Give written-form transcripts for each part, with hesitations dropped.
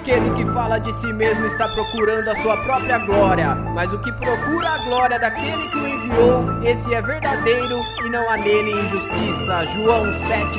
Aquele que fala de si mesmo está procurando a sua própria glória, mas o que procura a glória daquele que o enviou, esse é verdadeiro e não há nele injustiça. João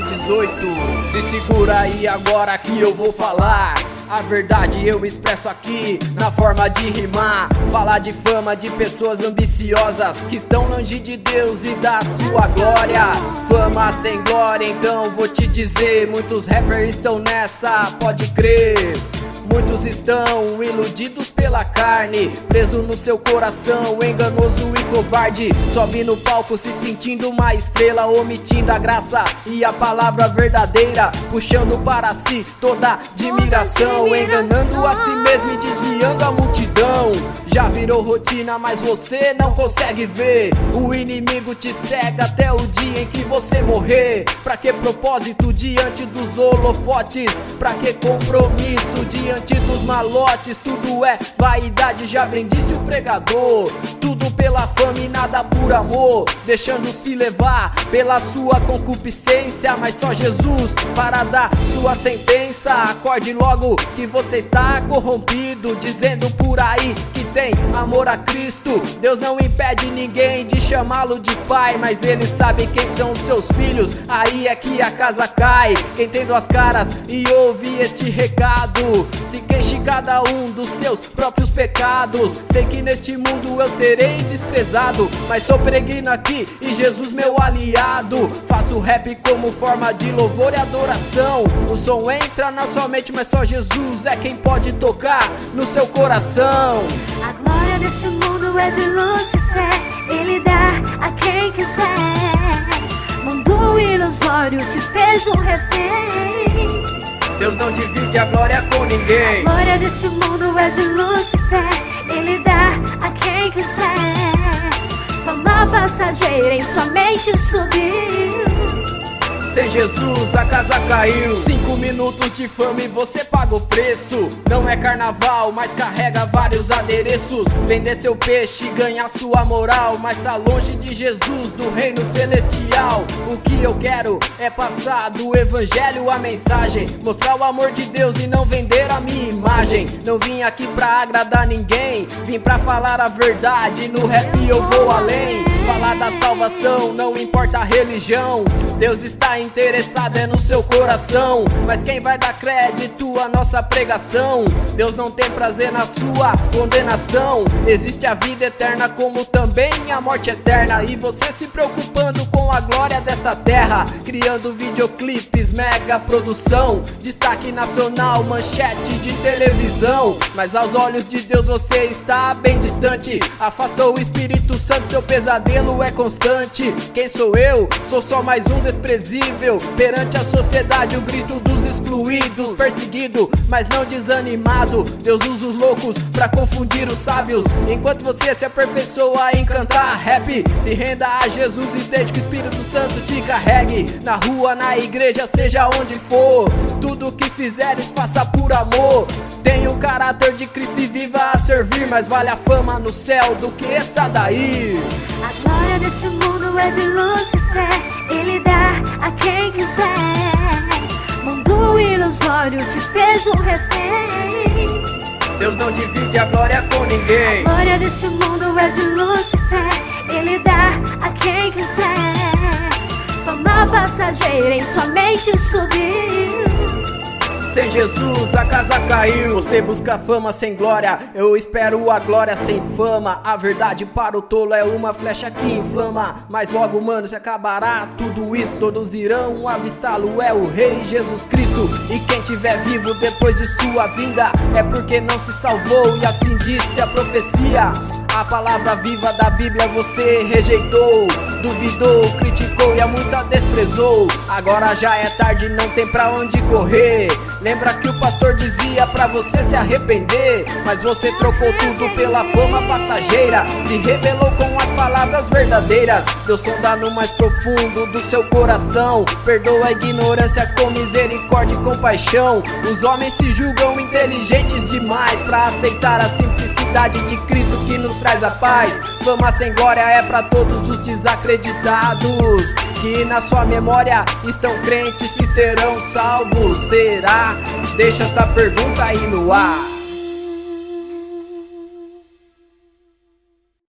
7,18. Se segura aí agora que eu vou falar. A verdade eu expresso aqui na forma de rimar. Falar de fama de pessoas ambiciosas que estão longe de Deus e da sua glória. Fama sem glória, então vou te dizer, muitos rappers estão nessa, pode crer. Muitos estão iludidos pela carne, preso no seu coração, enganoso e covarde. Sobe no palco se sentindo uma estrela, omitindo a graça e a palavra verdadeira, puxando para si toda admiração, enganando a si mesmo e desviando a multidão. Já virou rotina, mas você não consegue ver. O inimigo te cega até o dia em que você morrer. Pra que propósito diante dos holofotes? Pra que compromisso diante dos malotes? Tudo é vaidade, já bem disse o pregador. Tudo pela fama e nada por amor, deixando-se levar pela sua concupiscência. Mas só Jesus para dar sua sentença. Acorde logo que você está corrompido, dizendo por aí que tem amor a Cristo. Deus não impede ninguém de chamá-lo de pai, mas ele sabe quem são os seus filhos. Aí é que a casa cai. Quem tem duas caras e ouve este recado, se queixe cada um dos seus próprios pecados. Sei que neste mundo eu serei desprezado, mas sou peregrino aqui e Jesus meu aliado. Faço rap como forma de louvor e adoração. O som entra na sua mente, mas só Jesus é quem pode tocar no seu coração. A glória desse mundo é de Lúcifer, ele dá a quem quiser. Mundo ilusório te fez um refém. Deus não divide a glória com ninguém. A glória desse mundo é de Lúcifer, ele dá a quem quiser. Fama passageira em sua mente subiu. Sem Jesus a casa caiu. 5 minutos de fama e você paga o preço. Não é carnaval, mas carrega vários adereços. Vender seu peixe e ganhar sua moral, mas tá longe de Jesus, do reino celestial. O que eu quero é passar do evangelho a mensagem, mostrar o amor de Deus e não vender a minha imagem. Não vim aqui pra agradar ninguém, vim pra falar a verdade. No rap eu vou além, falar da salvação, não importa a religião. Deus está interessado é no seu coração, mas quem vai dar crédito à nossa pregação? Deus não tem prazer na sua condenação. Existe a vida eterna como também a morte eterna, e você se preocupando com a glória desta terra, criando videoclipes, mega produção, destaque nacional, manchete de televisão. Mas aos olhos de Deus você está bem distante, afastou o Espírito Santo, seu pesadelo é constante. Quem sou eu? Sou só mais um desprezível perante a sociedade, o grito dos excluídos, perseguido, mas não desanimado. Deus usa os loucos pra confundir os sábios, enquanto você se aperfeiçoa em cantar rap. Se renda a Jesus e deixe que o Espírito Santo te carregue, na rua, na igreja, seja onde for. Tudo que fizeres faça por amor. Tenha o caráter de Cristo e viva a servir, mas vale a fama no céu do que está daí. A glória desse mundo é de Lúcifer, ele dá a quem quiser. Mundo ilusório te fez um refém. Deus não divide a glória com ninguém. A glória desse mundo é de Lúcifer, ele dá a quem quiser. Fama passageira em sua mente subiu. Sem Jesus a casa caiu. Você busca fama sem glória, eu espero a glória sem fama. A verdade para o tolo é uma flecha que inflama, mas logo, mano, se acabará tudo isso. Todos irão avistá-lo, é o Rei Jesus Cristo. E quem tiver vivo depois de sua vinda é porque não se salvou, e assim disse a profecia. A palavra viva da Bíblia você rejeitou, duvidou, criticou e a muita desprezou. Agora já é tarde, não tem pra onde correr. Lembra que o pastor dizia pra você se arrepender, mas você trocou tudo pela fama passageira, se rebelou com as palavras verdadeiras. Deus sonda no mais profundo do seu coração, perdoa a ignorância com misericórdia e compaixão. Os homens se julgam inteligentes demais pra aceitar a simplicidade de Cristo que nos traz a paz. Fama sem glória é pra todos os desacreditados, que na sua memória estão crentes que serão salvos. Será deixa essa pergunta aí no ar.